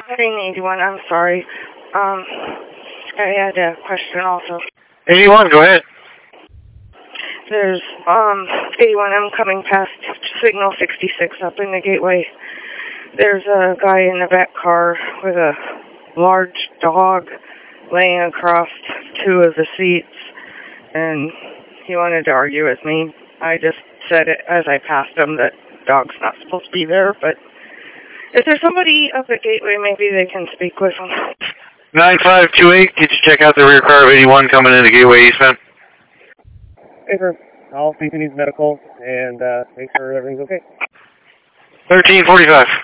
Heading 81, I'm sorry. I had a question also. 81, go ahead. There's 81, I'm coming past Signal 66 up in the gateway. There's a guy in the back car with a large dog laying across two of the seats, and he wanted to argue with me. I just said it as I passed him that dog's not supposed to be there, but is there somebody up at Gateway maybe they can speak with him? 9528, could you check out the rear car of 81 coming into Gateway Eastbound? Paper. I'll see if he needs medical and make sure everything's okay. 1345.